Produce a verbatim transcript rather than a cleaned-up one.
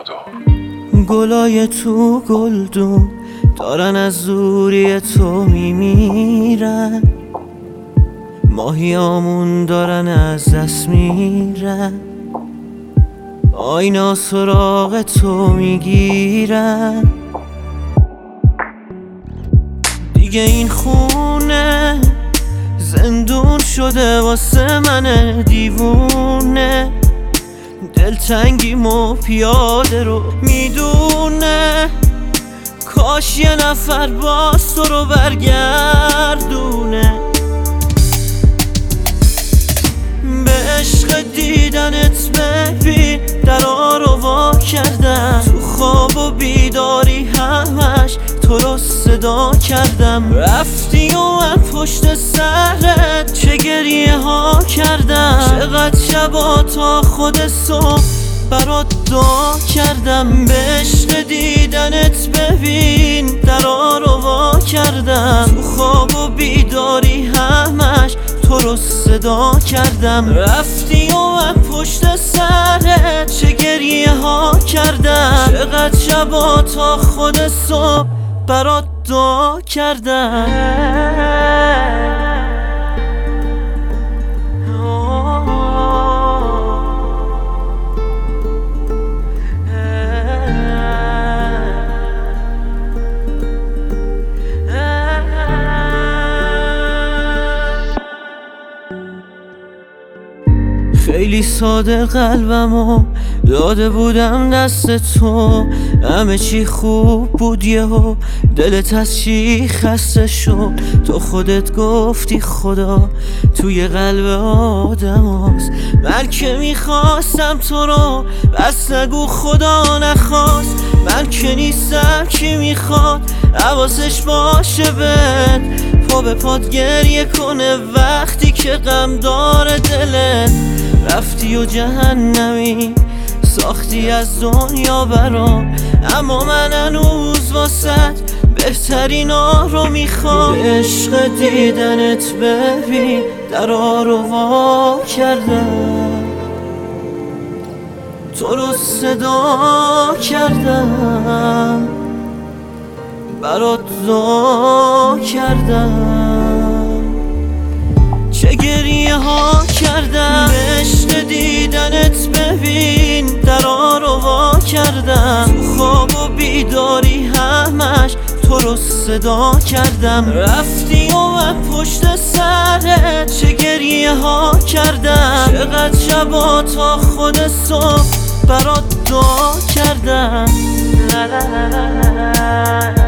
گلای تو گلدون دارن از دوری تو میمیرن، ماهیامون دارن از دست میرن، آینا سراغ تو میگیرن. دیگه این خونه زندون شده واسه من دیوونه، دلتنگیمو پیاده رو میدونه، کاش یه نفر باز تو رو برگردونه. به عشق دیدنت ببین درا رو وا کردم، تو خواب و بیداری همش تو رو صدا کردم. رفتی و من پشت سرت چه گریه ها کردم، چقدر شبا تا خود صبح برات دعا کردم. به عشق دیدنت ببین درا رو وا کردم، تو خواب و بیداری همش تو رو صدا کردم. رفتی و من پشت سرت چه گریه ها کردم، چقدر شبا تا خود صبح برات دعا کردم. خیلی ساده قلبمو داده بودم دست تو، همه چی خوب بود یهو دلت از چی خسته شد. تو خودت گفتی خدا توی قلب آدم هست، من که میخواستم تو رو بس نگو خدا نخواست. من که نیستم کی میخواد حواسش باشه بد، پا به پات گریه کنه وقتی که غم داره دلت. رفتی و جهنمی ساختی از دنیا برام، اما من هنوز واسط بهترین ها رو میخوام. به عشق دیدنت ببین درا رو وا کردم، تو رو صدا کردم، برات دعا کردم، چه گریه ها کردم. به عشق دیدنت ببین درا رو وا کردم، تو خواب و بیداری همش تو رو صدا کردم. رفتی و من پشت سرت چه گریه ها کردم، چقدر شبا تا خود صبح برات دعا کردم.